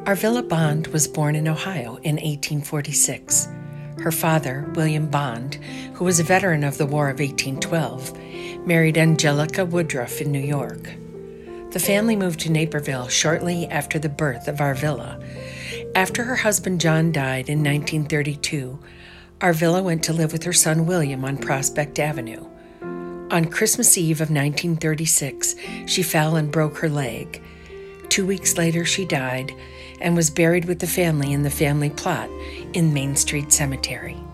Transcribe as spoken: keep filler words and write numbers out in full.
Arvilla Bond was born in Ohio in eighteen forty-six. Her father, William Bond, who was a veteran of the War of eighteen twelve, married Angelica Woodruff in New York. The family moved to Naperville shortly after the birth of Arvilla. After her husband John died in nineteen thirty-two, Arvilla went to live with her son William on Prospect Avenue. On Christmas Eve of nineteen thirty-six, she fell and broke her leg. Two weeks later, she died and was buried with the family in the family plot in Main Street Cemetery.